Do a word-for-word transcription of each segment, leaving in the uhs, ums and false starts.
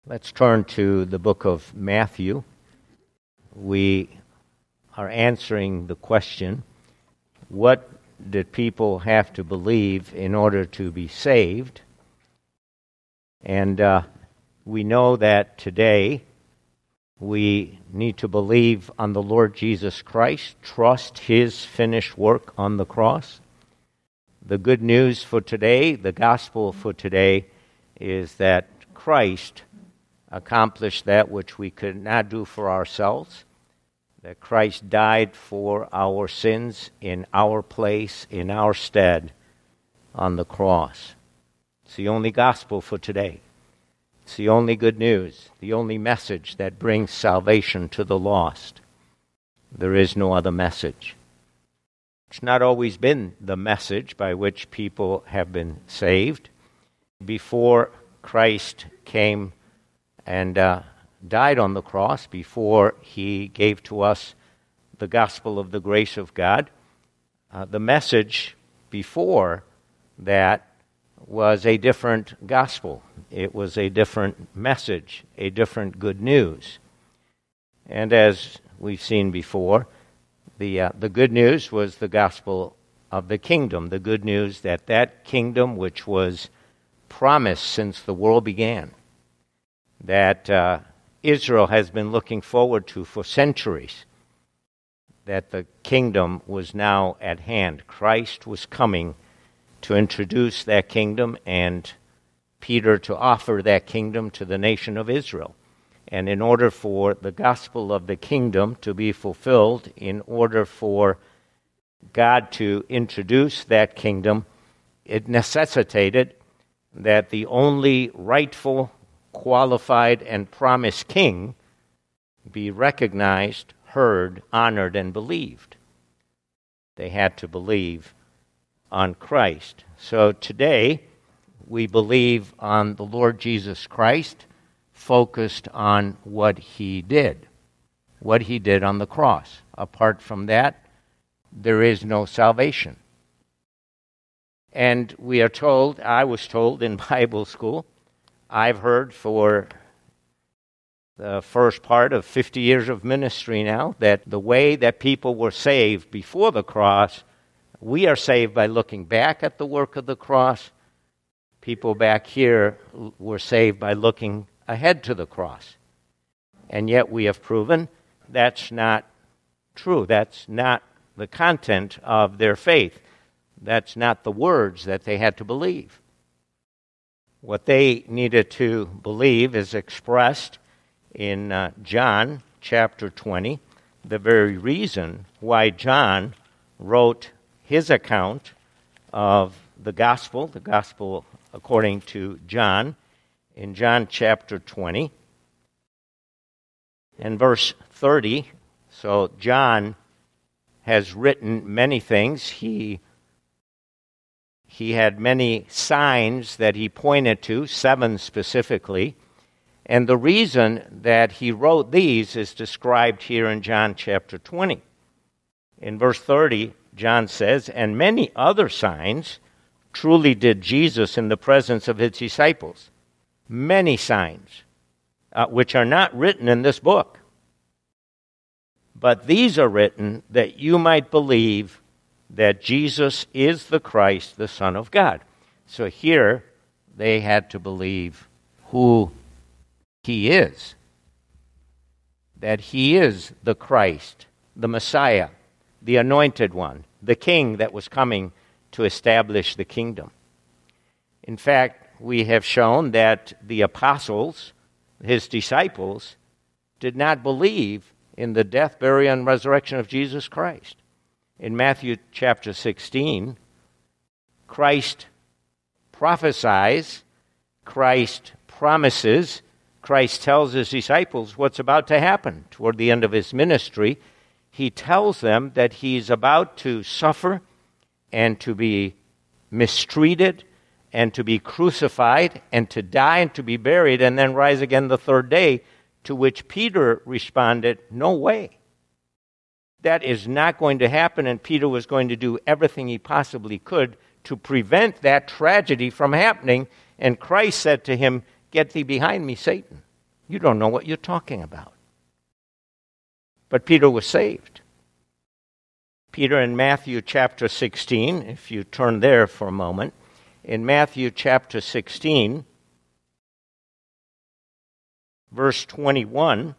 Let's turn to the book of Matthew. We are answering the question, what did people have to believe in order to be saved? And uh, we know that today we need to believe on the Lord Jesus Christ, trust His finished work on the cross. The good news for today, the gospel for today, is that Christ accomplished that which we could not do for ourselves, that Christ died for our sins in our place, in our stead, on the cross. It's the only gospel for today. It's the only good news, the only message that brings salvation to the lost. There is no other message. It's not always been the message by which people have been saved. Before Christ came and uh, died on the cross, before He gave to us the gospel of the grace of God, uh, the message before that was a different gospel. It was a different message, a different good news. And as we've seen before, the uh, the good news was the gospel of the kingdom, the good news that that kingdom which was promised since the world began, that uh, Israel has been looking forward to for centuries, that the kingdom was now at hand. Christ was coming to introduce that kingdom, and Peter to offer that kingdom to the nation of Israel. And in order for the gospel of the kingdom to be fulfilled, in order for God to introduce that kingdom, it necessitated that the only rightful, qualified, and promised king be recognized, heard, honored, and believed. They had to believe on Christ. So today, we believe on the Lord Jesus Christ, focused on what He did, what He did on the cross. Apart from that, there is no salvation. And we are told, I was told in Bible school, I've heard for the first part of fifty years of ministry now, that the way that people were saved before the cross, we are saved by looking back at the work of the cross. People back here were saved by looking ahead to the cross. And yet we have proven that's not true. That's not the content of their faith. That's not the words that they had to believe. What they needed to believe is expressed in uh, John chapter twenty, the very reason why John wrote his account of the gospel, the gospel according to John, in John chapter twenty, and verse thirty. So John has written many things. He He had many signs that he pointed to, seven specifically. And the reason that he wrote these is described here in John chapter twenty. In verse thirty, John says, "And many other signs truly did Jesus in the presence of His disciples." Many signs, uh, which are not written in this book. But these are written that you might believe that Jesus is the Christ, the Son of God. So here they had to believe who He is, that He is the Christ, the Messiah, the Anointed One, the King that was coming to establish the kingdom. In fact, we have shown that the apostles, His disciples, did not believe in the death, burial, and resurrection of Jesus Christ. In Matthew chapter sixteen, Christ prophesies, Christ promises, Christ tells His disciples what's about to happen toward the end of His ministry. He tells them that He's about to suffer and to be mistreated and to be crucified and to die and to be buried and then rise again the third day, to which Peter responded, "No way. That is not going to happen," and Peter was going to do everything he possibly could to prevent that tragedy from happening. And Christ said to him, "Get thee behind me, Satan. You don't know what you're talking about. But Peter was saved. Peter in Matthew chapter sixteen, if you turn there for a moment, in Matthew chapter sixteen, verse twenty-one,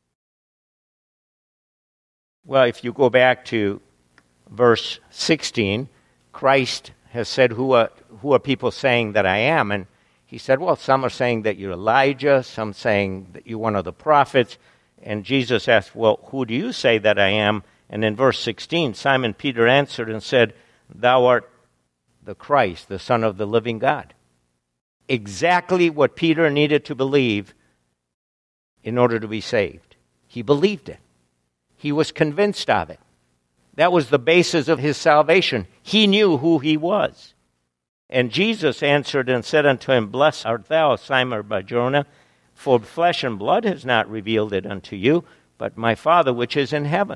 well, if you go back to verse sixteen, Christ has said, who are, who are people saying that I am? And he said, well, some are saying that you're Elijah, some saying that you're one of the prophets. And Jesus asked, well, who do you say that I am? And in verse sixteen, Simon Peter answered and said, thou art the Christ, the Son of the living God. Exactly what Peter needed to believe in order to be saved. He believed it. He was convinced of it. That was the basis of his salvation. He knew who he was. And Jesus answered and said unto him, blessed art thou, Simon Bar-Jonah, for flesh and blood has not revealed it unto you, but my Father which is in heaven.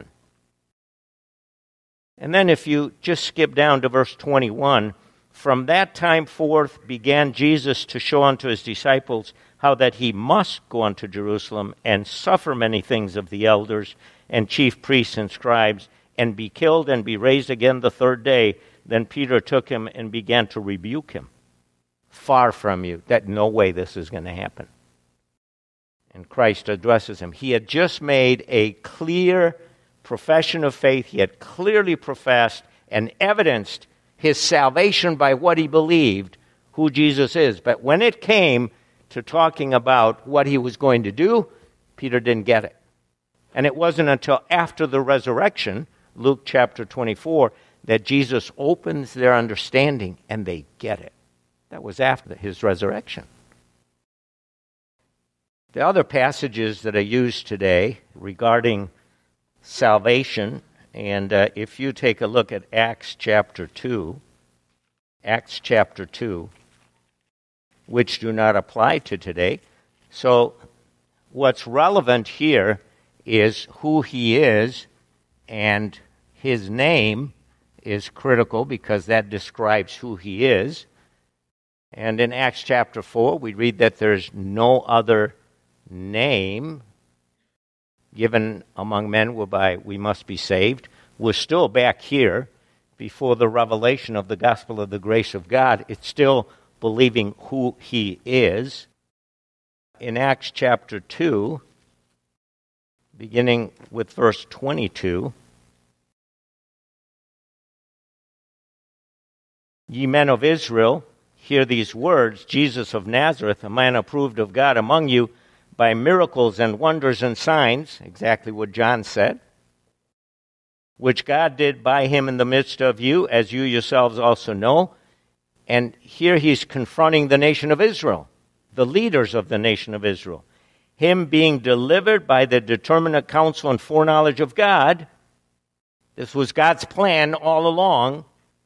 And then if you just skip down to verse twenty-one, from that time forth began Jesus to show unto his disciples how that he must go unto Jerusalem and suffer many things of the elders and chief priests and scribes, and be killed and be raised again the third day. Then Peter took him and began to rebuke him. Far from you, that no way this is going to happen. And Christ addresses him. He had just made a clear profession of faith. He had clearly professed and evidenced his salvation by what he believed, who Jesus is. But when it came to talking about what he was going to do, Peter didn't get it. And it wasn't until after the resurrection, Luke chapter twenty-four, that Jesus opens their understanding and they get it. That was after his resurrection. The other passages that are used today regarding salvation, and uh, if you take a look at Acts chapter two, Acts chapter two, which do not apply to today. So what's relevant here is who he is, and his name is critical because that describes who he is. And in Acts chapter four, we read that there's no other name given among men whereby we must be saved. We're still back here before the revelation of the gospel of the grace of God. It's still believing who he is. In Acts chapter two, beginning with verse twenty-two, ye men of Israel, hear these words, Jesus of Nazareth, a man approved of God among you by miracles and wonders and signs, exactly what John said, which God did by him in the midst of you, as you yourselves also know. And here he's confronting the nation of Israel, the leaders of the nation of Israel. Him being delivered by the determinate counsel and foreknowledge of God. This was God's plan all along.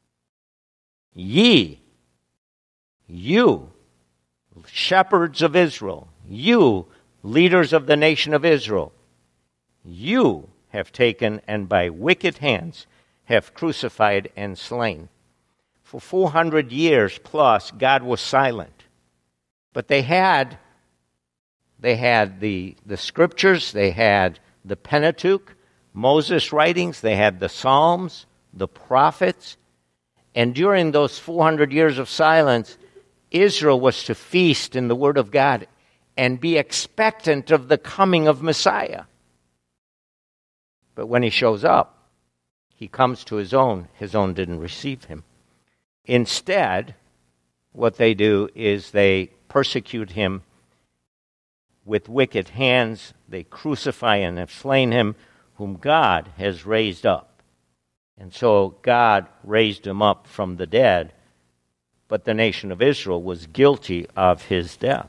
Ye, you, shepherds of Israel, you, leaders of the nation of Israel, you have taken and by wicked hands have crucified and slain. For four hundred years plus, God was silent. But they had, they had the, the scriptures, they had the Pentateuch, Moses' writings, they had the Psalms, the prophets. And during those four hundred years of silence, Israel was to feast in the Word of God and be expectant of the coming of Messiah. But when he shows up, he comes to his own. His own didn't receive him. Instead, what they do is they persecute him with wicked hands. They crucify and have slain him, whom God has raised up. And so God raised him up from the dead, but the nation of Israel was guilty of his death.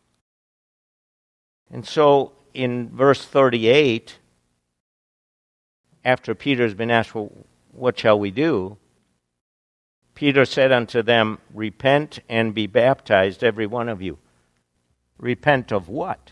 And so in verse thirty-eight, after Peter's been asked, well, what shall we do? Peter said unto them, repent and be baptized, every one of you. Repent of what?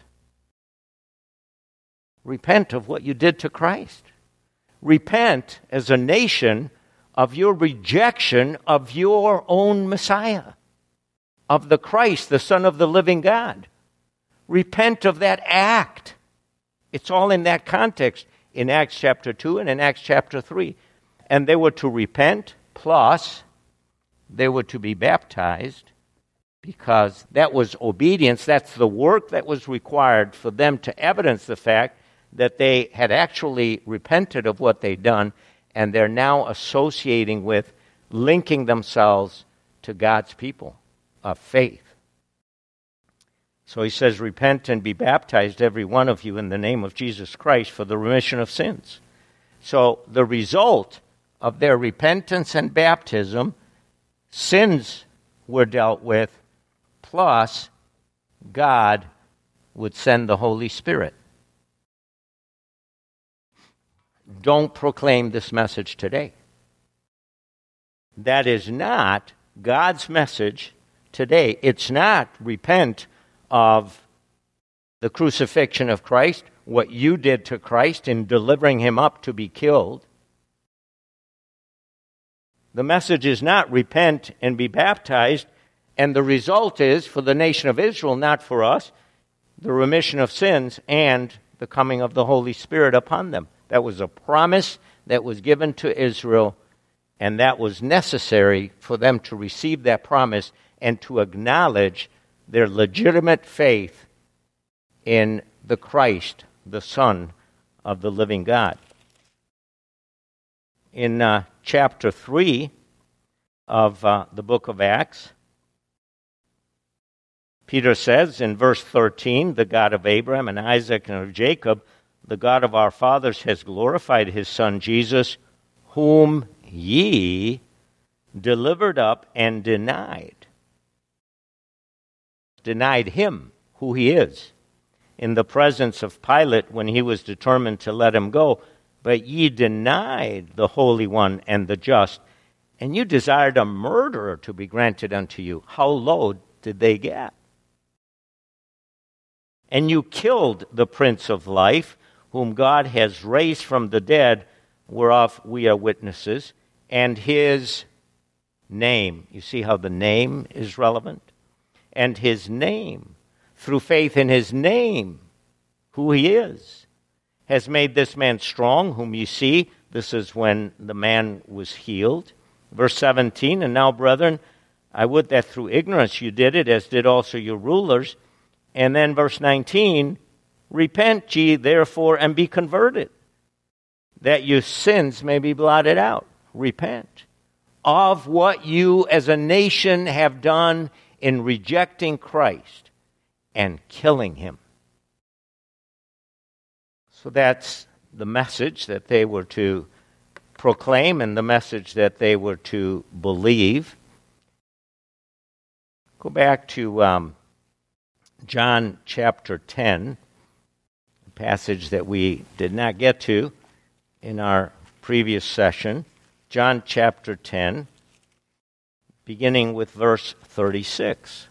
Repent of what you did to Christ. Repent as a nation of your rejection of your own Messiah, of the Christ, the Son of the living God. repent of that act. It's all in that context in Acts chapter two and in Acts chapter three. And they were to repent, plus they were to be baptized, because that was obedience. That's the work that was required for them to evidence the fact that they had actually repented of what they'd done, and they're now associating with, linking themselves to God's people of faith. So he says, repent and be baptized, every one of you, in the name of Jesus Christ for the remission of sins. So the result of their repentance and baptism, sins were dealt with, plus God would send the Holy Spirit. Don't proclaim this message today. That is not God's message today. It's not repent of the crucifixion of Christ, what you did to Christ in delivering him up to be killed. The message is not repent and be baptized, and the result is, for the nation of Israel, not for us, the remission of sins and the coming of the Holy Spirit upon them. That was a promise that was given to Israel, and that was necessary for them to receive that promise and to acknowledge their legitimate faith in the Christ, the Son of the living God. In uh, chapter three of uh, the book of Acts, Peter says in verse thirteen, the God of Abraham and Isaac and of Jacob, the God of our fathers, has glorified his Son Jesus, whom ye delivered up and denied. Denied him, who he is, in the presence of Pilate when he was determined to let him go. But ye denied the Holy One and the just, and you desired a murderer to be granted unto you. How low did they get? And you killed the Prince of Life, whom God has raised from the dead, whereof we are witnesses, and his name. You see how the name is relevant? And his name, through faith in his name, who he is, has made this man strong, whom you see. This is when the man was healed. Verse seventeen, and now, brethren, I would that through ignorance you did it, as did also your rulers. And then verse nineteen, repent ye therefore and be converted, that your sins may be blotted out. Repent of what you as a nation have done in rejecting Christ and killing him. So that's the message that they were to proclaim and the message that they were to believe. Go back to um, John chapter ten, a passage that we did not get to in our previous session. John chapter ten, beginning with verse thirty-six.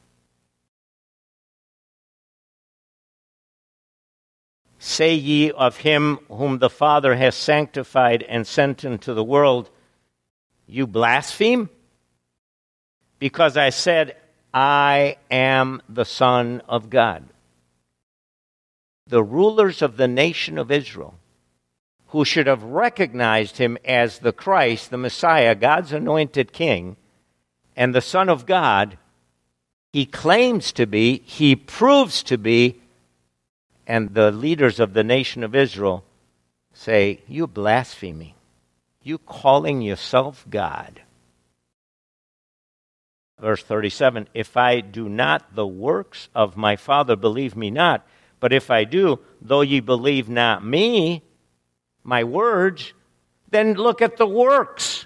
Say ye of him whom the Father has sanctified and sent into the world, you blaspheme? Because I said, I am the Son of God. The rulers of the nation of Israel, who should have recognized him as the Christ, the Messiah, God's anointed king, and the Son of God, he claims to be, he proves to be, and the leaders of the nation of Israel say, you blaspheming. You calling yourself God. Verse thirty-seven, if I do not the works of my Father, believe me not. But if I do, though ye believe not me, my words, then look at the works.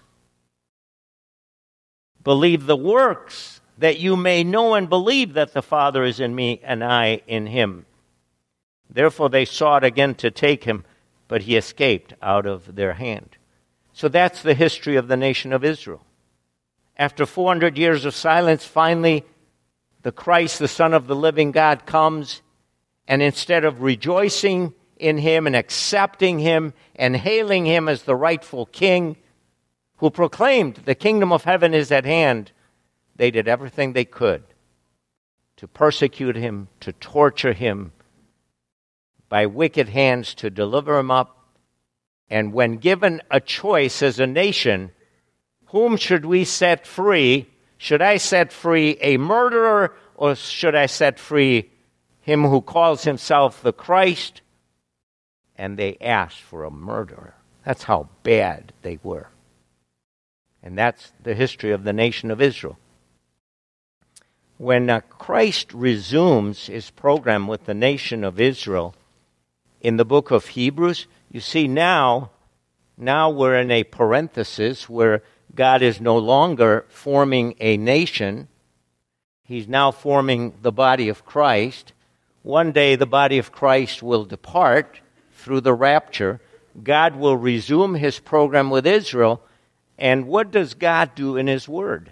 Believe the works, that you may know and believe that the Father is in me and I in him. Therefore they sought again to take him, but he escaped out of their hand. So that's the history of the nation of Israel. After four hundred years of silence, finally the Christ, the Son of the living God, comes, and instead of rejoicing in him and accepting him and hailing him as the rightful king who proclaimed the kingdom of heaven is at hand, they did everything they could to persecute him, to torture him, by wicked hands to deliver him up. And when given a choice as a nation, whom should we set free? Should I set free a murderer, or should I set free him who calls himself the Christ? And they asked for a murderer. That's how bad they were. And that's the history of the nation of Israel. When uh, Christ resumes his program with the nation of Israel in the book of Hebrews, you see now, now we're in a parenthesis where God is no longer forming a nation. He's now forming the body of Christ. One day the body of Christ will depart through the rapture. God will resume his program with Israel. And what does God do in his word?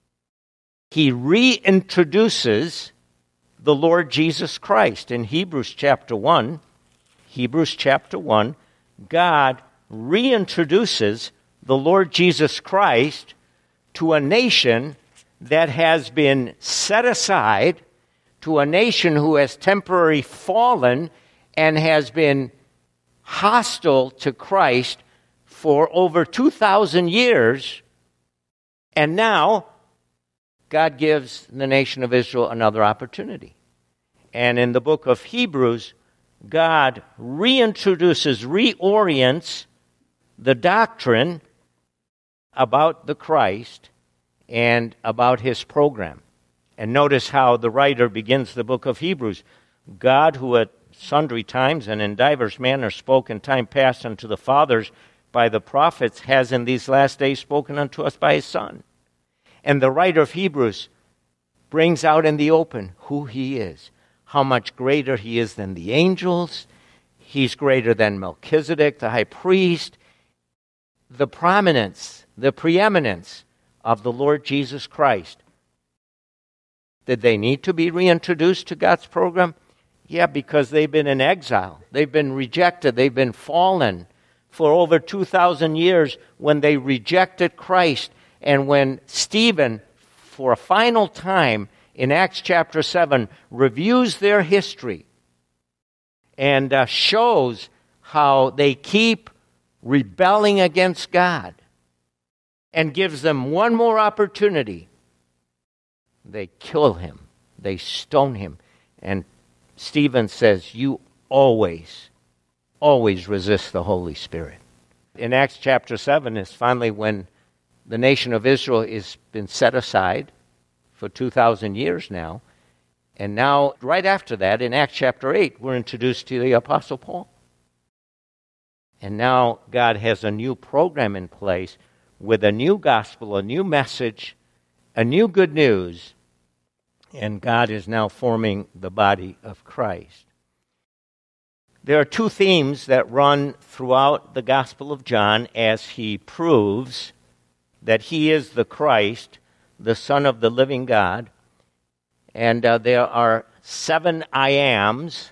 He reintroduces the Lord Jesus Christ. In Hebrews chapter one, Hebrews chapter one, God reintroduces the Lord Jesus Christ to a nation that has been set aside, to a nation who has temporarily fallen and has been hostile to Christ for over two thousand years. And now God gives the nation of Israel another opportunity. And in the book of Hebrews, God reintroduces, reorients the doctrine about the Christ and about his program. And notice how the writer begins the book of Hebrews. God, who at sundry times and in divers manners spoke in time past unto the fathers by the prophets, has in these last days spoken unto us by his Son. And the writer of Hebrews brings out in the open who he is, how much greater he is than the angels. He's greater than Melchizedek, the high priest. The prominence, the preeminence of the Lord Jesus Christ. Did they need to be reintroduced to God's program? Yeah, because they've been in exile. They've been rejected. They've been fallen for over two thousand years when they rejected Christ. And when Stephen, for a final time in Acts chapter seven, reviews their history and uh, shows how they keep rebelling against God and gives them one more opportunity, they kill him. They stone him. And Stephen says, you always, always resist the Holy Spirit. In Acts chapter seven is finally when the nation of Israel has been set aside for two thousand years now. And now, right after that, in Acts chapter eight, we're introduced to the Apostle Paul. And now God has a new program in place with a new gospel, a new message, a new good news. And God is now forming the body of Christ. There are two themes that run throughout the Gospel of John as he proves that he is the Christ, the Son of the living God. And uh, there are seven I ams.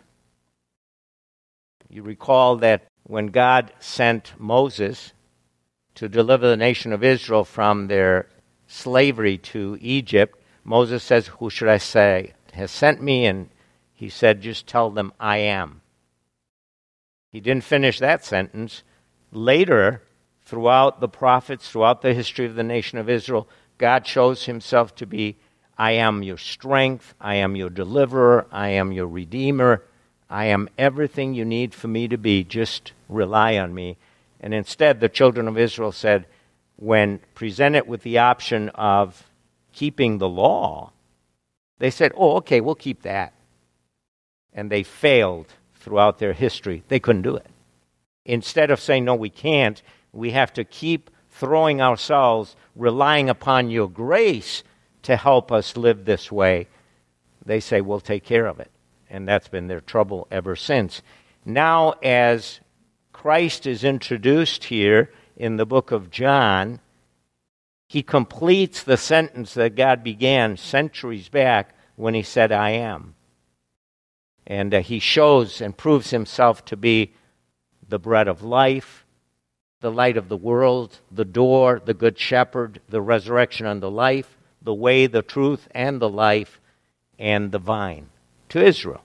You recall that when God sent Moses to deliver the nation of Israel from their slavery to Egypt, Moses says, who should I say has sent me? And he said, just tell them I am. He didn't finish that sentence. Later, throughout the prophets, throughout the history of the nation of Israel, God shows himself to be, I am your strength, I am your deliverer, I am your redeemer, I am everything you need for me to be, just rely on me. And instead, the children of Israel said, when presented with the option of keeping the law, they said, oh, okay, we'll keep that. And they failed throughout their history. They couldn't do it. Instead of saying, no, we can't, we have to keep throwing ourselves, relying upon your grace to help us live this way, they say, we'll take care of it. And that's been their trouble ever since. Now, as Christ is introduced here in the book of John, he completes the sentence that God began centuries back when he said, I am. And uh, he shows and proves himself to be the bread of life, the light of the world, the door, the good shepherd, the resurrection and the life, the way, the truth, and the life. and the vine to Israel.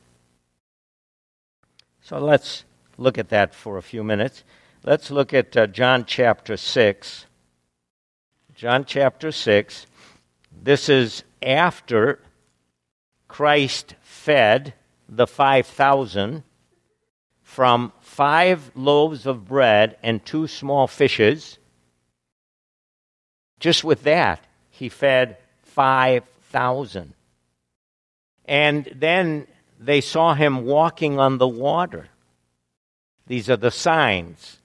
So let's look at that for a few minutes. Let's look at uh, John chapter six. John chapter six. This is after Christ fed the five thousand from five loaves of bread and two small fishes. Just with that, he fed five thousand. And then they saw him walking on the water. These are the signs.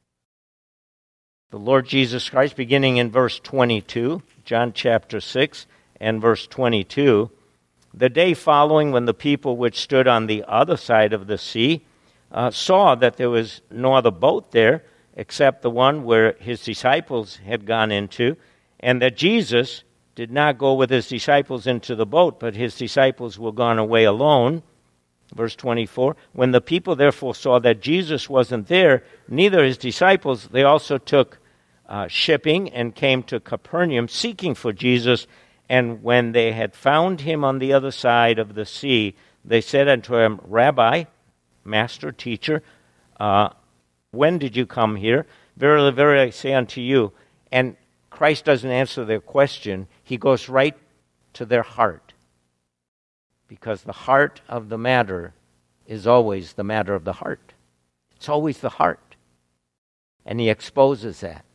The Lord Jesus Christ, beginning in verse twenty-two, John chapter six and verse twenty-two, the day following, when the people which stood on the other side of the sea uh, saw that there was no other boat there except the one where his disciples had gone into, and that Jesus did not go with his disciples into the boat, but his disciples were gone away alone. Verse twenty-four, when the people therefore saw that Jesus wasn't there, neither his disciples, they also took uh, shipping and came to Capernaum seeking for Jesus. And when they had found him on the other side of the sea, they said unto him, Rabbi, Master, Teacher, uh, when did you come here? Verily, verily, I say unto you. And Christ doesn't answer their question. He goes right to their heart. Because the heart of the matter is always the matter of the heart. It's always the heart. And he exposes that.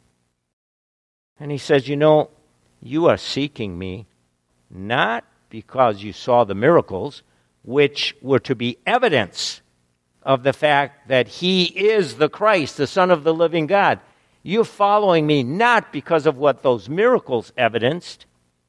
And he says, you know, you are seeking me not because you saw the miracles, which were to be evidence of the fact that he is the Christ, the Son of the living God. You're following me not because of what those miracles evidenced,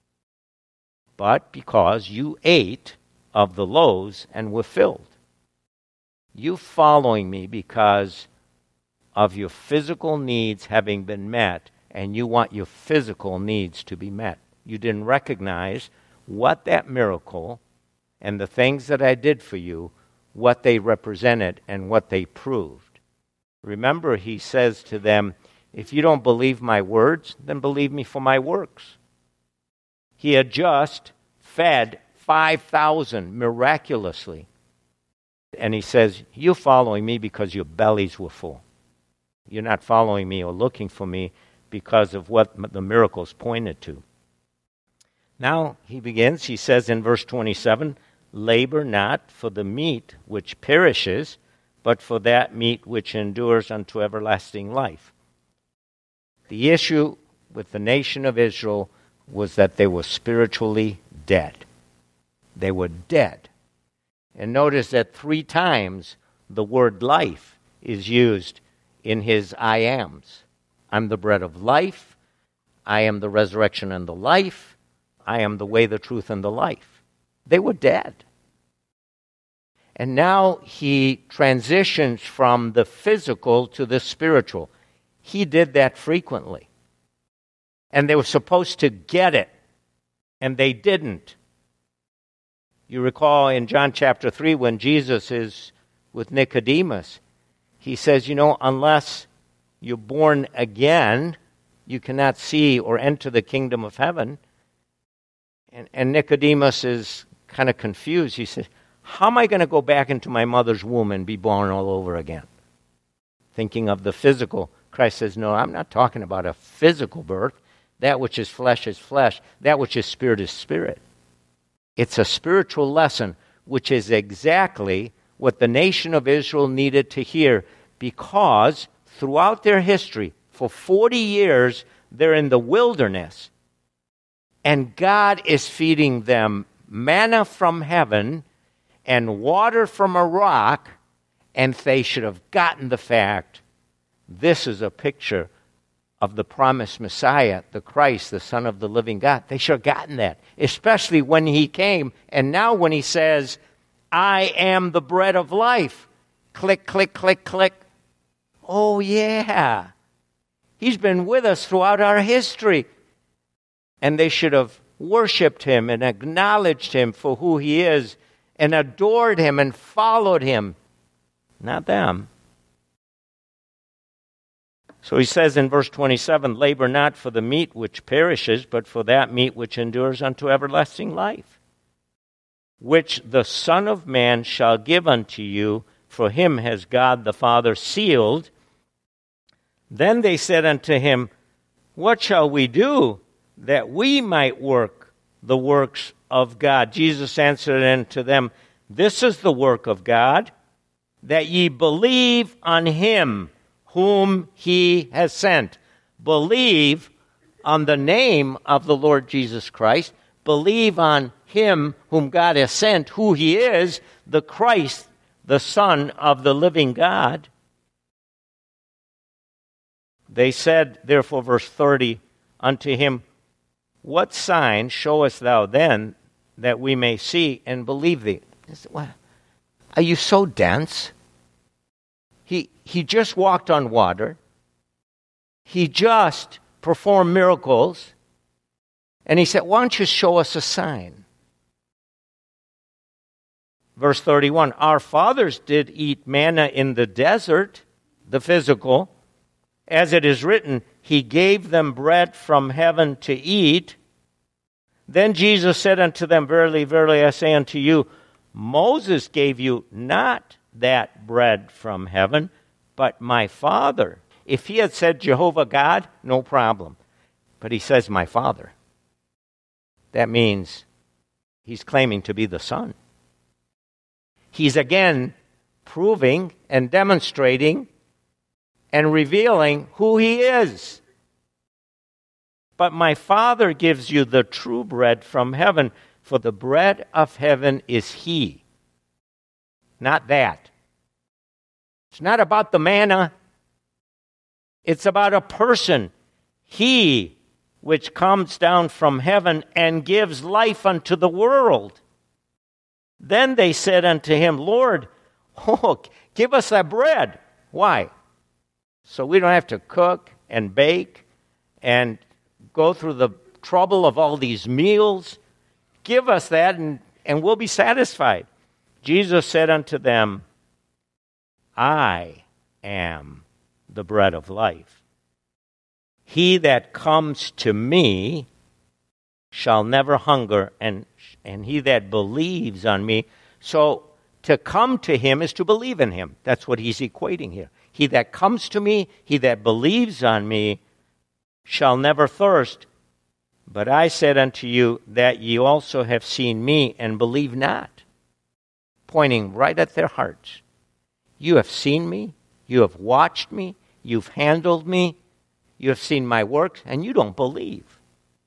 but because you ate of the loaves and were filled. You following me because of your physical needs having been met, and you want your physical needs to be met. You didn't recognize what that miracle and the things that I did for you, what they represented and what they proved. Remember, he says to them, if you don't believe my words, then believe me for my works. He had just fed five thousand miraculously. And he says, you're following me because your bellies were full. You're not following me or looking for me because of what the miracles pointed to. Now he begins, he says in verse twenty-seven, labor not for the meat which perishes, but for that meat which endures unto everlasting life. The issue with the nation of Israel was that they were spiritually dead. They were dead. And notice that three times the word life is used in his I ams. I'm the bread of life. I am the resurrection and the life. I am the way, the truth, and the life. They were dead. And now he transitions from the physical to the spiritual. He did that frequently. And they were supposed to get it, and they didn't. You recall in John chapter three when Jesus is with Nicodemus, he says, you know, unless you're born again, you cannot see or enter the kingdom of heaven. And, and Nicodemus is kind of confused. He says, how am I going to go back into my mother's womb and be born all over again? Thinking of the physical. Christ says, no, I'm not talking about a physical birth. That which is flesh is flesh. That which is spirit is spirit. It's a spiritual lesson, which is exactly what the nation of Israel needed to hear, because throughout their history, for forty years, they're in the wilderness, and God is feeding them manna from heaven and water from a rock, and they should have gotten the fact this is a picture of the promised Messiah, the Christ, the Son of the living God. They should have gotten that, especially when he came. And now when he says, I am the bread of life, click, click, click, click. Oh, yeah. He's been with us throughout our history. And they should have worshiped him and acknowledged him for who he is and adored him and followed him. Not them. So he says in verse twenty-seven, labor not for the meat which perishes, but for that meat which endures unto everlasting life. which the Son of Man shall give unto you, for him has God the Father sealed. Then they said unto him, What shall we do that we might work the works of God? Jesus answered unto them, This is the work of God, that ye believe on him whom he has sent. Believe on the name of the Lord Jesus Christ. Believe on him whom God has sent, who he is, the Christ, the Son of the living God. They said, therefore, verse thirty, unto him, What sign showest thou then, that we may see and believe thee? Well, are you so dense? He, he just walked on water. He just performed miracles. And he said, why don't you show us a sign? Verse thirty-one, Our fathers did eat manna in the desert, the physical, as it is written, He gave them bread from heaven to eat. Then Jesus said unto them, Verily, verily, I say unto you, Moses gave you not that bread from heaven, but my Father. If he had said Jehovah God, no problem. But he says my Father. That means he's claiming to be the Son. He's again proving and demonstrating and revealing who he is. But my Father gives you the true bread from heaven, for the bread of heaven is he. Not that. It's not about the manna. It's about a person. He which comes down from heaven and gives life unto the world. Then they said unto him, Lord, oh, give us that bread. Why? So we don't have to cook and bake and go through the trouble of all these meals. Give us that and, and we'll be satisfied. Jesus said unto them, I am the bread of life. He that comes to me shall never hunger, and, and he that believes on me. So to come to him is to believe in him. That's what he's equating here. He that comes to me, he that believes on me, shall never thirst. But I said unto you that ye also have seen me and believe not. Pointing right at their hearts. You have seen me, you have watched me, you've handled me, you have seen my works, and you don't believe.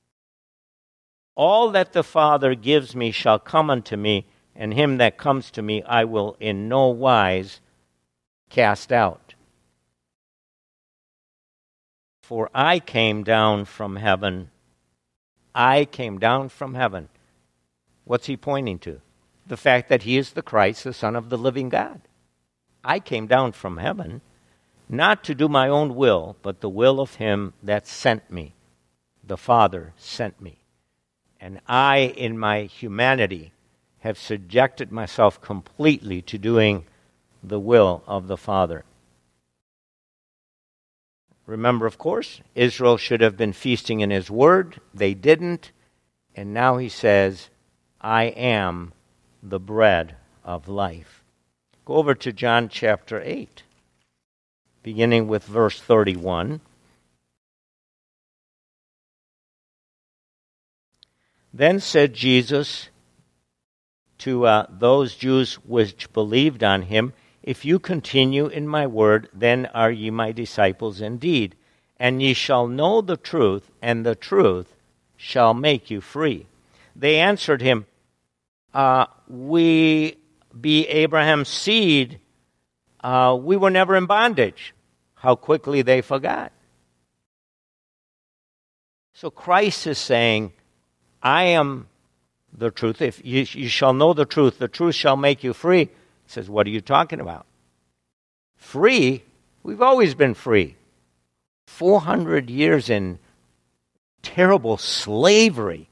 All that the Father gives me shall come unto me, and him that comes to me I will in no wise cast out. For I came down from heaven. I came down from heaven. What's he pointing to? The fact that he is the Christ, the Son of the living God. I came down from heaven, not to do my own will, but the will of him that sent me. The Father sent me. And I, in my humanity, have subjected myself completely to doing the will of the Father. Remember, of course, Israel should have been feasting in his word. They didn't. And now he says, I am the bread of life. Go over to John chapter eight, beginning with verse thirty-one. Then said Jesus to uh, those Jews which believed on him, If you continue in my word, then are ye my disciples indeed, and ye shall know the truth, and the truth shall make you free. They answered him, uh, We be Abraham's seed. Uh, we were never in bondage. How quickly they forgot. So Christ is saying, I am the truth. If you, you shall know the truth, the truth shall make you free. He says, what are you talking about? Free? We've always been free. four hundred years in terrible slavery.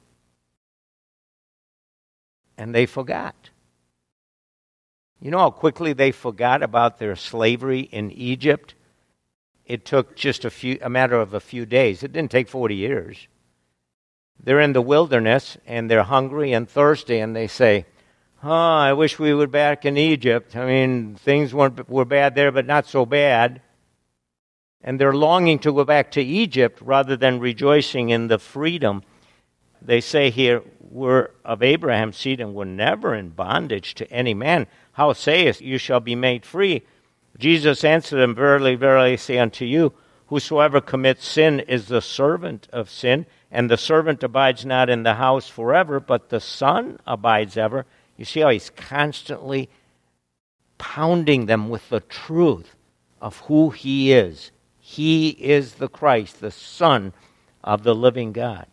And they forgot. You know how quickly they forgot about their slavery in Egypt? It took just a few, a matter of a few days. It didn't take forty years. They're in the wilderness, and they're hungry and thirsty, and they say, Oh, I wish we were back in Egypt. I mean, things weren't, were bad there, but not so bad. And they're longing to go back to Egypt rather than rejoicing in the freedom. They say here, we're of Abraham's seed and we're never in bondage to any man. How sayest you shall be made free? Jesus answered them, Verily, verily, I say unto you, whosoever commits sin is the servant of sin, and the servant abides not in the house forever, but the Son abides ever. You see how he's constantly pounding them with the truth of who he is. He is the Christ, the Son of the living God.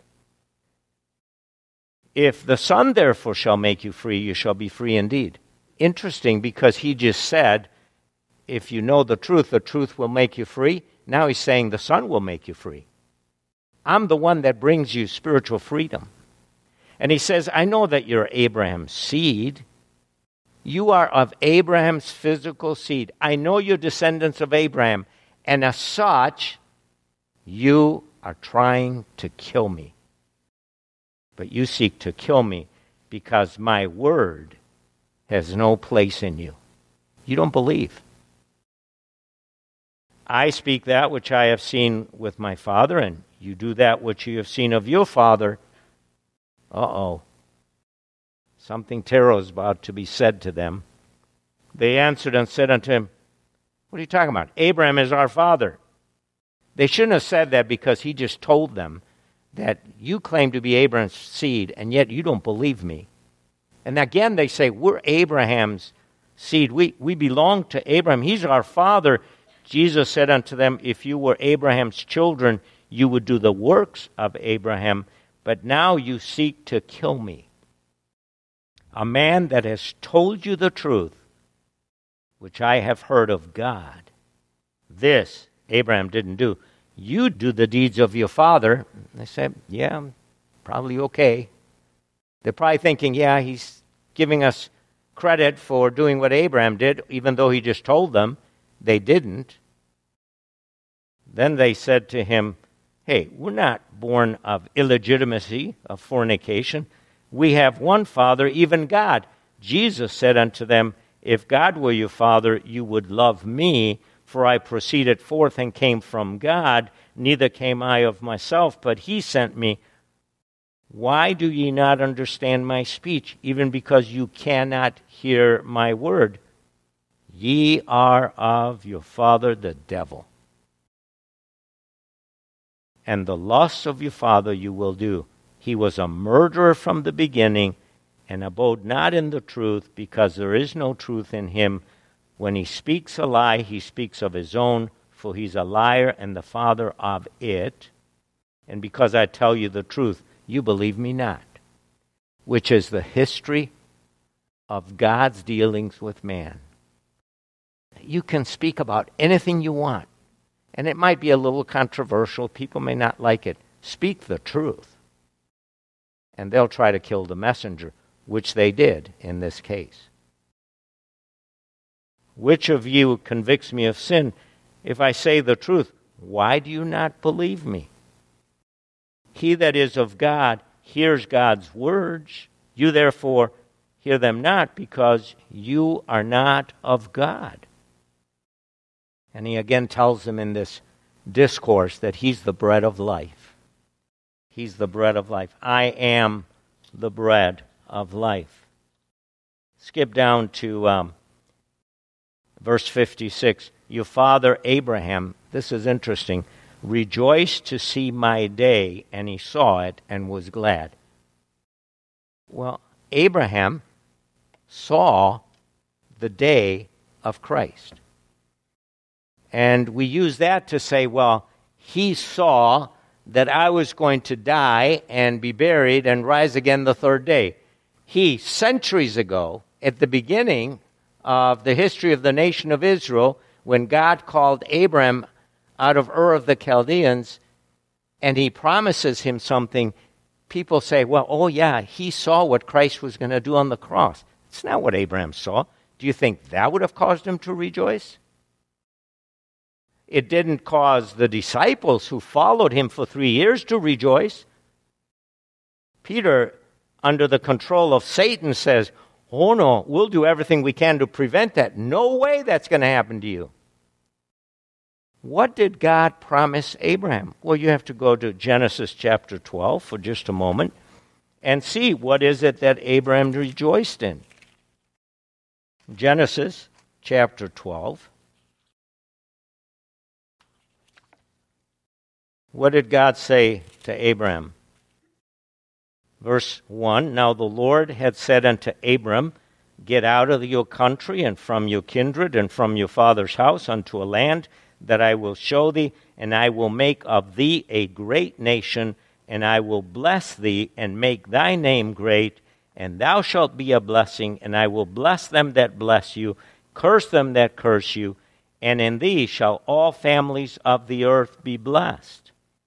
If the Son therefore shall make you free, you shall be free indeed. Interesting, because he just said, if you know the truth, the truth will make you free. Now he's saying the Son will make you free. I'm the one that brings you spiritual freedom. And he says, I know that you're Abraham's seed. You are of Abraham's physical seed. I know you're descendants of Abraham. And as such, you are trying to kill me. But you seek to kill me because my word has no place in you. You don't believe. I speak that which I have seen with my Father, and you do that which you have seen of your father. Uh-oh. Something terrible is about to be said to them. They answered and said unto him, what are you talking about? Abraham is our father. They shouldn't have said that because he just told them that you claim to be Abraham's seed, and yet you don't believe me. And again they say, we're Abraham's seed. We, we belong to Abraham. He's our father. Jesus said unto them, if you were Abraham's children, you would do the works of Abraham, but now you seek to kill me. A man that has told you the truth, which I have heard of God. This Abraham didn't do. You do the deeds of your father. They said, yeah, probably okay. They're probably thinking, yeah, he's giving us credit for doing what Abraham did, even though he just told them they didn't. Then they said to him, hey, we're not born of illegitimacy, of fornication. We have one Father, even God. Jesus said unto them, if God were your Father, you would love me, for I proceeded forth and came from God, neither came I of myself, but he sent me. Why do ye not understand my speech, even because you cannot hear my word? Ye are of your father the devil, and the lusts of your father you will do. He was a murderer from the beginning, and abode not in the truth, because there is no truth in him. When he speaks a lie, he speaks of his own, for he's a liar and the father of it. And because I tell you the truth, you believe me not. Which is the history of God's dealings with man. You can speak about anything you want, and it might be a little controversial. People may not like it. Speak the truth, and they'll try to kill the messenger, which they did in this case. Which of you convicts me of sin? If I say the truth, why do you not believe me? He that is of God hears God's words. You therefore hear them not, because you are not of God. And he again tells them in this discourse that he's the bread of life. He's the bread of life. I am the bread of life. Skip down to um, verse fifty-six. Your father Abraham, this is interesting, rejoiced to see my day, and he saw it and was glad. Well, Abraham saw the day of Christ. And we use that to say, well, he saw that I was going to die and be buried and rise again the third day. He, centuries ago, at the beginning of the history of the nation of Israel, when God called Abraham out of Ur of the Chaldeans, and he promises him something, people say, well, oh yeah, he saw what Christ was going to do on the cross. It's not what Abraham saw. Do you think that would have caused him to rejoice? It didn't cause the disciples who followed him for three years to rejoice. Peter, under the control of Satan, says, Oh no, we'll do everything we can to prevent that. No way that's going to happen to you. What did God promise Abraham? Well, you have to go to Genesis chapter twelve for just a moment and see what is it that Abraham rejoiced in. Genesis chapter twelve. What did God say to Abraham? Verse one, Now the Lord had said unto Abram, Get out of your country and from your kindred and from your father's house unto a land that I will show thee, and I will make of thee a great nation, and I will bless thee and make thy name great, and thou shalt be a blessing, and I will bless them that bless you, curse them that curse you, and in thee shall all families of the earth be blessed.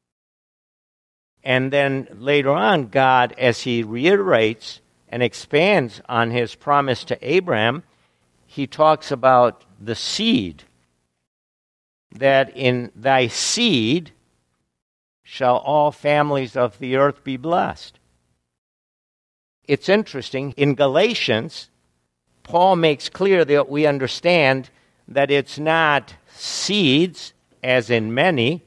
And then later on, God, as he reiterates and expands on his promise to Abraham, he talks about the seed, that in thy seed shall all families of the earth be blessed. It's interesting, in Galatians, Paul makes clear that we understand that it's not seeds, as in many.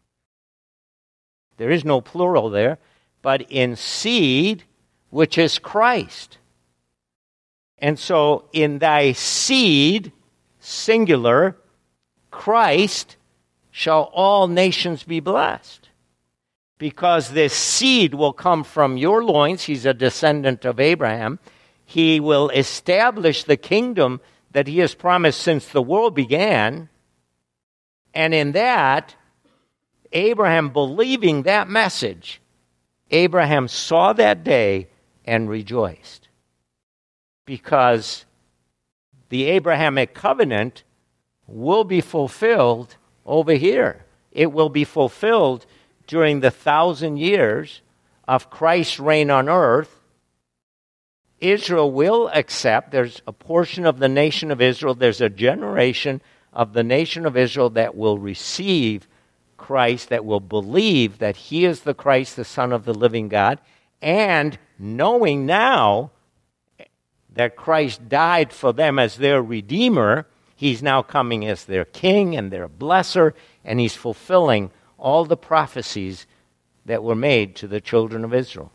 There is no plural there, but in seed, which is Christ. And so, in thy seed, singular, Christ, shall all nations be blessed. Because this seed will come from your loins. He's a descendant of Abraham. He will establish the kingdom that he has promised since the world began. And in that, Abraham believing that message, Abraham saw that day and rejoiced. Because the Abrahamic covenant will be fulfilled over here. It will be fulfilled during the thousand years of Christ's reign on earth. Israel will accept, there's a portion of the nation of Israel, there's a generation of the nation of Israel that will receive Christ, that will believe that he is the Christ, the Son of the living God, and knowing now that Christ died for them as their Redeemer, he's now coming as their King and their Blesser, and he's fulfilling all the prophecies that were made to the children of Israel.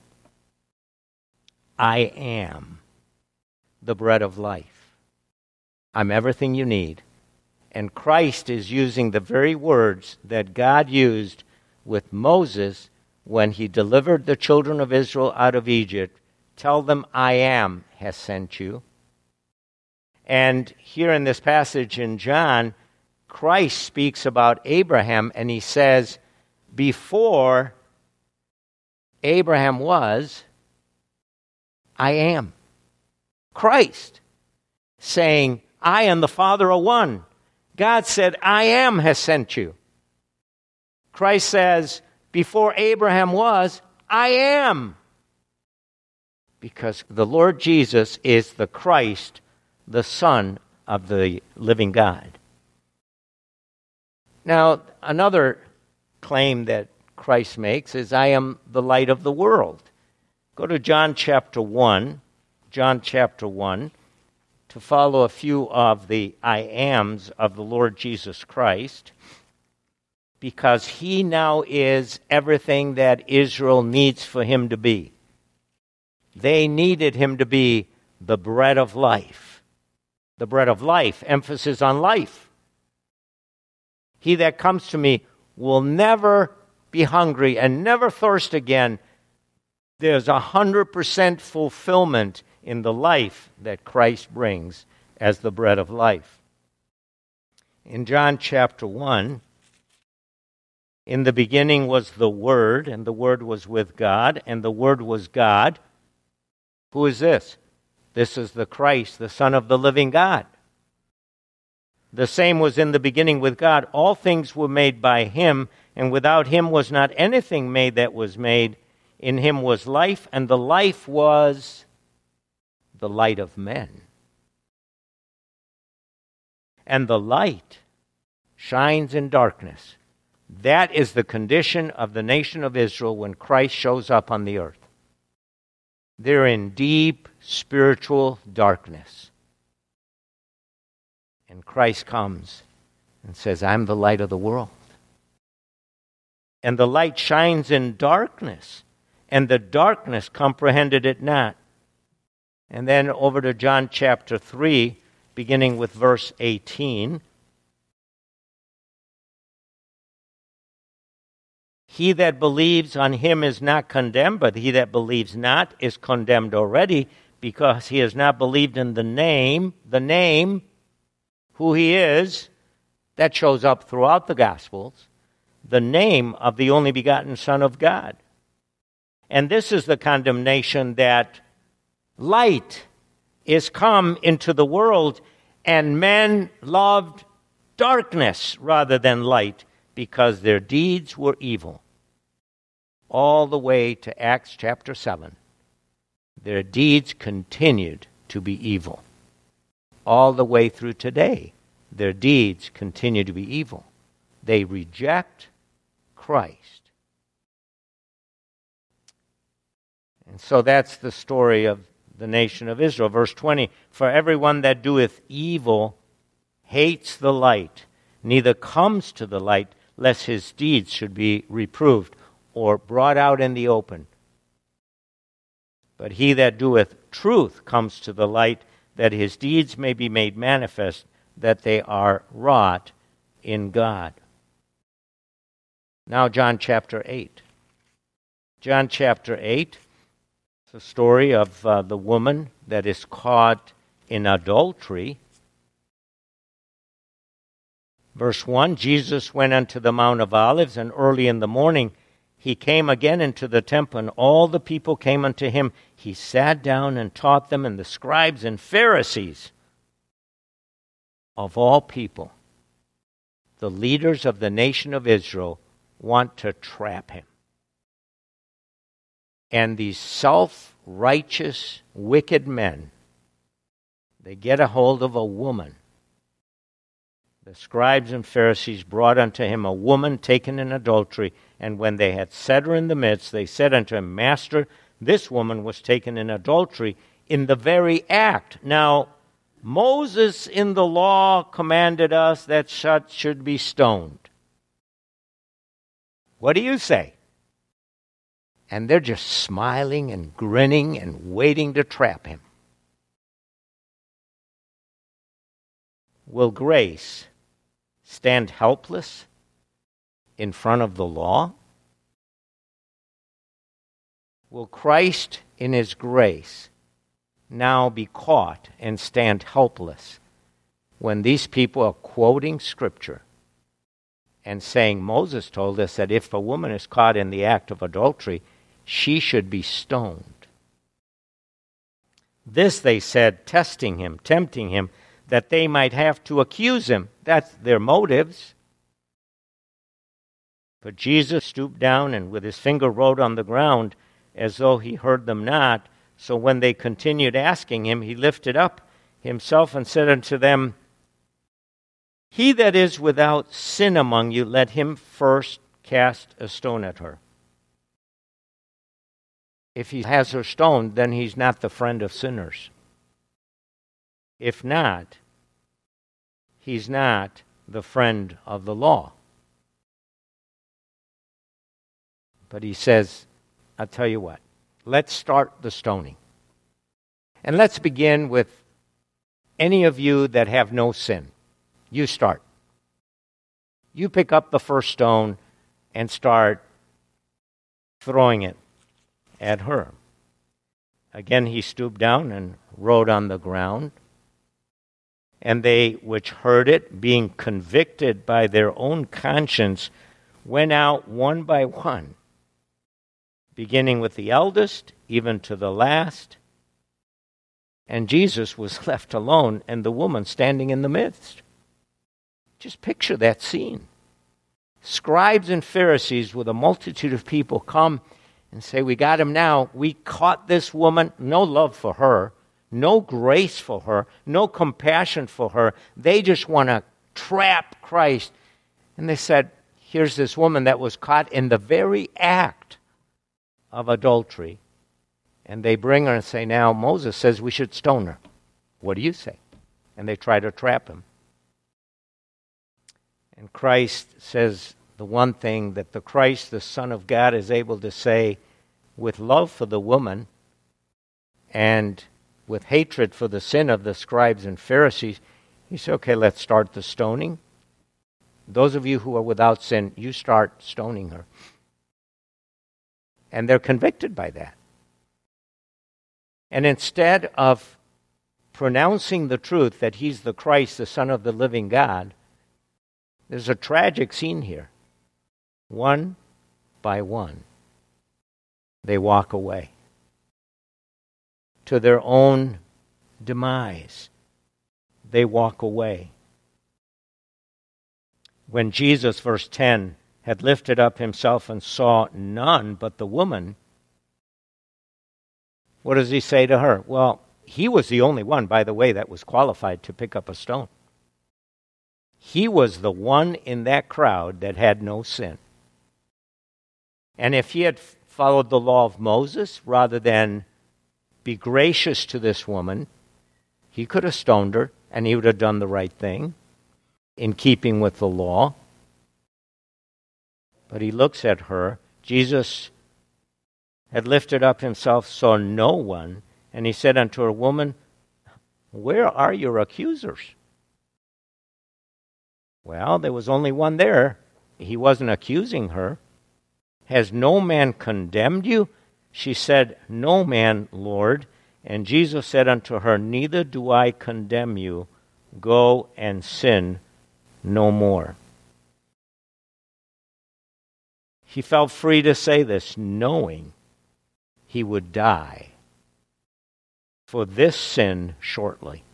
I am the bread of life. I'm everything you need. And Christ is using the very words that God used with Moses when he delivered the children of Israel out of Egypt. Tell them, I am has sent you. And here in this passage in John, Christ speaks about Abraham, and he says, before Abraham was, I am. Christ saying, I and the Father are one. God said, I am has sent you. Christ says, before Abraham was, I am. Because the Lord Jesus is the Christ, the Son of the living God. Now, another claim that Christ makes is, I am the light of the world. Go to John chapter one, John chapter one, to follow a few of the I ams of the Lord Jesus Christ, because he now is everything that Israel needs for him to be. They needed him to be the bread of life. The bread of life, emphasis on life. He that comes to me will never be hungry and never thirst again. There's a hundred percent fulfillment in the life that Christ brings as the bread of life. In John chapter one, in the beginning was the Word, and the Word was with God, and the Word was God. Who is this? This is the Christ, the Son of the living God. The same was in the beginning with God. All things were made by him, and without him was not anything made that was made. In him was life, and the life was the light of men. And the light shines in darkness. That is the condition of the nation of Israel when Christ shows up on the earth. They're in deep spiritual darkness. And Christ comes and says, I'm the light of the world. And the light shines in darkness, and the darkness comprehended it not. And then over to John chapter three, beginning with verse eighteen. He that believes on him is not condemned, but he that believes not is condemned already, because he has not believed in the name, the name, who he is, that shows up throughout the Gospels, the name of the only begotten Son of God. And this is the condemnation, that light is come into the world, and men loved darkness rather than light, because their deeds were evil. All the way to Acts chapter seven, their deeds continued to be evil. All the way through today, their deeds continue to be evil. They reject Christ. And so that's the story of the nation of Israel. Verse twenty, for everyone that doeth evil hates the light, neither comes to the light, lest his deeds should be reproved or brought out in the open. But he that doeth truth comes to the light, that his deeds may be made manifest, that they are wrought in God. Now John chapter eight. John chapter eight, it's a story of uh, the woman that is caught in adultery. Verse one, Jesus went unto the Mount of Olives, and early in the morning he came again into the temple, and all the people came unto him. He sat down and taught them, and the scribes and Pharisees, of all people, the leaders of the nation of Israel, want to trap him. And these self-righteous, wicked men, they get a hold of a woman. The scribes and Pharisees brought unto him a woman taken in adultery, and when they had set her in the midst, they said unto him, Master, this woman was taken in adultery in the very act. Now, Moses in the law commanded us that such should be stoned. What do you say? And they're just smiling and grinning and waiting to trap him. Will grace stand helpless in front of the law? Will Christ in his grace now be caught and stand helpless when these people are quoting Scripture and saying, Moses told us that if a woman is caught in the act of adultery, she should be stoned? This they said, testing him, tempting him, that they might have to accuse him. That's their motives. But Jesus stooped down and with his finger wrote on the ground as though he heard them not. So when they continued asking him, he lifted up himself and said unto them, He that is without sin among you, let him first cast a stone at her. If he has her stoned, then he's not the friend of sinners. If not, he's not the friend of the law. But he says, I'll tell you what, let's start the stoning. And let's begin with any of you that have no sin. You start. You pick up the first stone and start throwing it at her. Again he stooped down and wrote on the ground. And they which heard it, being convicted by their own conscience, went out one by one, beginning with the eldest, even to the last. And Jesus was left alone, and the woman standing in the midst. Just picture that scene. Scribes and Pharisees with a multitude of people come and say, we got him now. We caught this woman. No love for her. No grace for her, no compassion for her. They just want to trap Christ. And they said, here's this woman that was caught in the very act of adultery. And they bring her and say, now Moses says we should stone her. What do you say? And they try to trap him. And Christ says the one thing that the Christ, the Son of God, is able to say with love for the woman and with hatred for the sin of the scribes and Pharisees. He said, okay, let's start the stoning. Those of you who are without sin, you start stoning her. And they're convicted by that. And instead of pronouncing the truth that he's the Christ, the Son of the living God, there's a tragic scene here. One by one, they walk away to their own demise. They walk away. When Jesus, verse ten, had lifted up himself and saw none but the woman, what does he say to her? Well, he was the only one, by the way, that was qualified to pick up a stone. He was the one in that crowd that had no sin. And if he had followed the law of Moses, rather than be gracious to this woman, he could have stoned her, and he would have done the right thing in keeping with the law. But he looks at her. Jesus had lifted up himself, saw no one, and he said unto her, woman, where are your accusers? Well, there was only one there. He wasn't accusing her. Has no man condemned you? She said, no man, Lord. And Jesus said unto her, neither do I condemn you. Go and sin no more. He felt free to say this, knowing he would die for this sin shortly.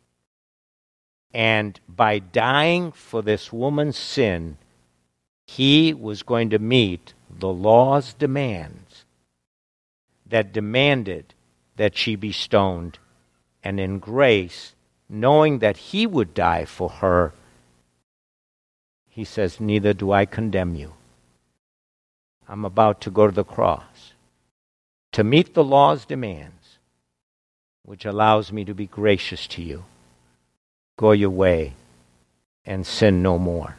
And by dying for this woman's sin, he was going to meet the law's demands that demanded that she be stoned. And in grace, knowing that he would die for her, he says, neither do I condemn you. I'm about to go to the cross to meet the law's demands, which allows me to be gracious to you. Go your way and sin no more.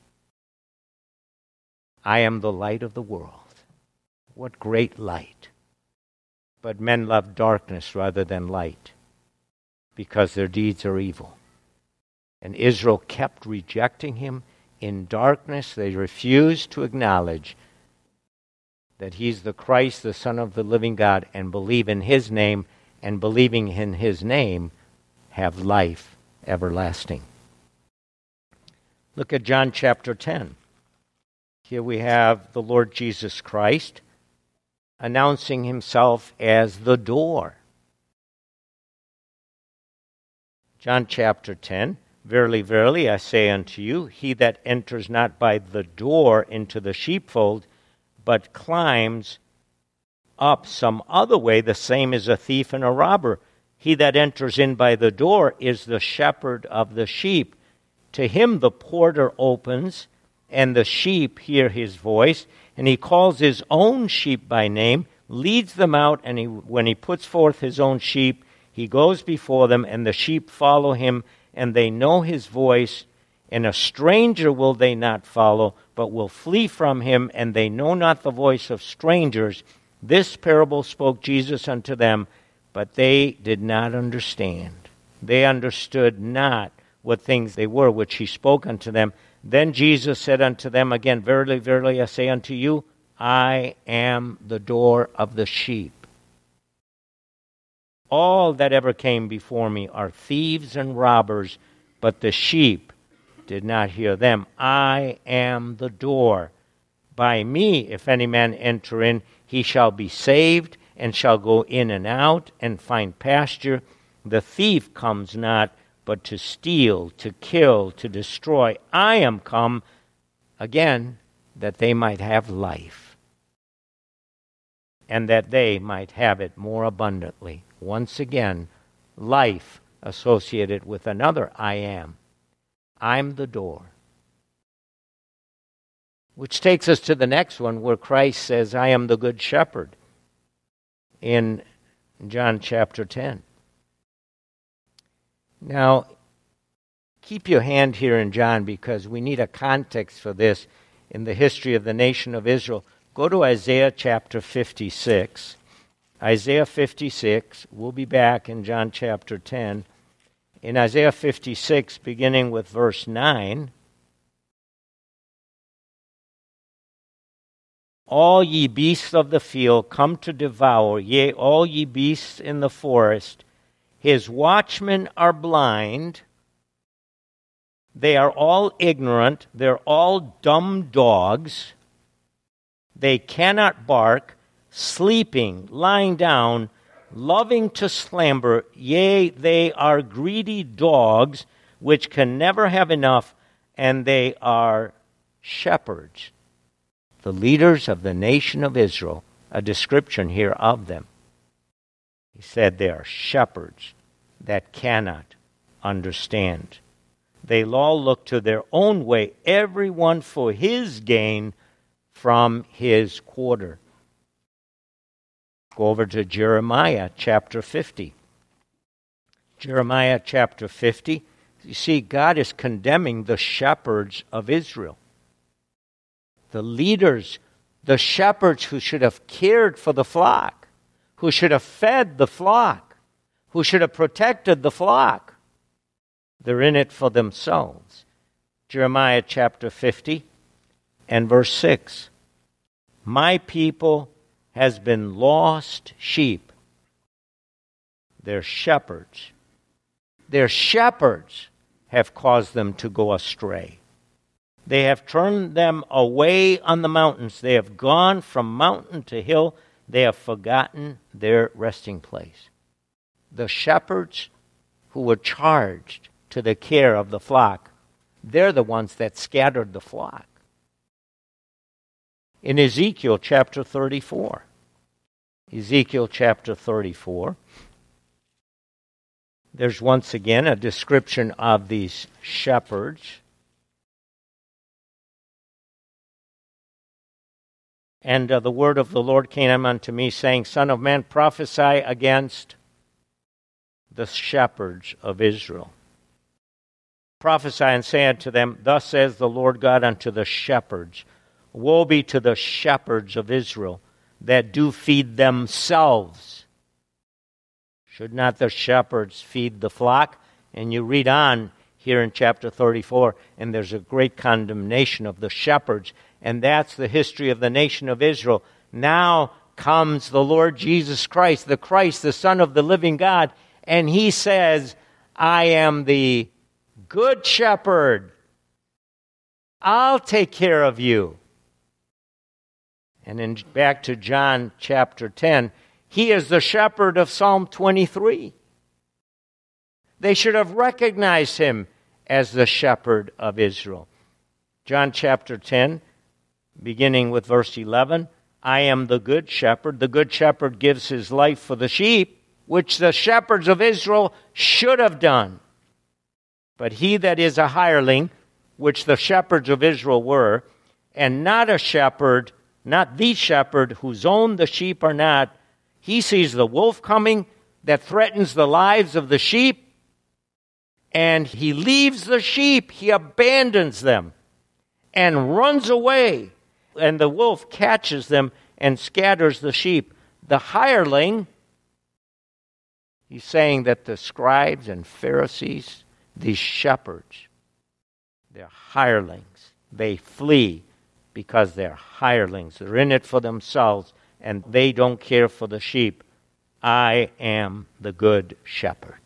I am the light of the world. What great light. But men love darkness rather than light because their deeds are evil. And Israel kept rejecting him. In darkness, they refused to acknowledge that he's the Christ, the Son of the living God, and believe in his name, and believing in his name, have life everlasting. Look at John chapter ten. Here we have the Lord Jesus Christ announcing himself as the door. John chapter ten, verily, verily, I say unto you, he that enters not by the door into the sheepfold, but climbs up some other way, the same is a thief and a robber. He that enters in by the door is the shepherd of the sheep. To him the porter opens, and the sheep hear his voice, and he calls his own sheep by name, leads them out, and he, when he puts forth his own sheep, he goes before them, and the sheep follow him, and they know his voice, and a stranger will they not follow, but will flee from him, and they know not the voice of strangers. This parable spoke Jesus unto them, but they did not understand. They understood not what things they were which he spoke unto them. Then Jesus said unto them again, verily, verily, I say unto you, I am the door of the sheep. All that ever came before me are thieves and robbers, but the sheep did not hear them. I am the door. By me, if any man enter in, he shall be saved, and shall go in and out, and find pasture. The thief comes not, but to steal, to kill, to destroy. I am come, again, that they might have life, and that they might have it more abundantly. Once again, life associated with another I am. I'm the door. Which takes us to the next one, where Christ says, I am the good shepherd. In in John chapter ten. Now, keep your hand here in John because we need a context for this in the history of the nation of Israel. Go to Isaiah chapter fifty-six. Isaiah fifty-six. We'll be back in John chapter ten. In Isaiah fifty-six, beginning with verse nine, all ye beasts of the field come to devour, yea, all ye beasts in the forest. His watchmen are blind. They are all ignorant. They're all dumb dogs. They cannot bark, sleeping, lying down, loving to slumber. Yea, they are greedy dogs, which can never have enough, and they are shepherds. The leaders of the nation of Israel, a description here of them. He said they are shepherds that cannot understand. They all look to their own way, everyone for his gain from his quarter. Go over to Jeremiah chapter fifty. Jeremiah chapter fifty. You see, God is condemning the shepherds of Israel. The leaders, the shepherds who should have cared for the flock, who should have fed the flock, who should have protected the flock. They're in it for themselves. Jeremiah chapter fifty and verse six. My people has been lost sheep. Their shepherds. Their shepherds have caused them to go astray. They have turned them away on the mountains. They have gone from mountain to hill. They have forgotten their resting place. The shepherds who were charged to the care of the flock, they're the ones that scattered the flock. In Ezekiel chapter thirty-four, Ezekiel chapter thirty-four, there's once again a description of these shepherds. And uh, the word of the Lord came unto me, saying, Son of man, prophesy against the shepherds of Israel. Prophesy and say unto them, Thus says the Lord God unto the shepherds, Woe be to the shepherds of Israel that do feed themselves. Should not the shepherds feed the flock? And you read on here in chapter thirty-four, and there's a great condemnation of the shepherds. And that's the history of the nation of Israel. Now comes the Lord Jesus Christ, the Christ, the Son of the living God, and he says, I am the good shepherd. I'll take care of you. And then back to John chapter ten, he is the shepherd of Psalm twenty-three. They should have recognized him as the shepherd of Israel. John chapter ten, beginning with verse eleven, I am the good shepherd. The good shepherd gives his life for the sheep, which the shepherds of Israel should have done. But he that is a hireling, which the shepherds of Israel were, and not a shepherd, not the shepherd whose own the sheep are not, he sees the wolf coming that threatens the lives of the sheep, and he leaves the sheep, he abandons them, and runs away. And the wolf catches them and scatters the sheep. The hireling, he's saying that the scribes and Pharisees, these shepherds, they're hirelings. They flee because they're hirelings. They're in it for themselves, and they don't care for the sheep. I am the good shepherd.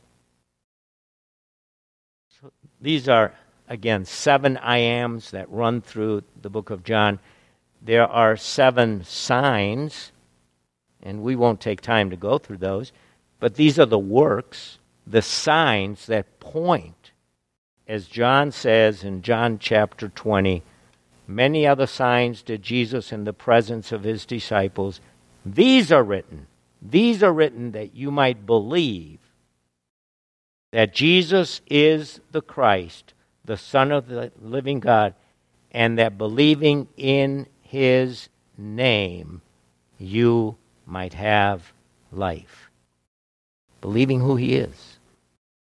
So these are, again, seven I ams that run through the book of John. There are seven signs, and we won't take time to go through those, but these are the works, the signs that point, as John says in John chapter twenty, many other signs did Jesus in the presence of his disciples. These are written, these are written that you might believe that Jesus is the Christ, the Son of the living God, and that believing in his name, you might have life. believing who he is.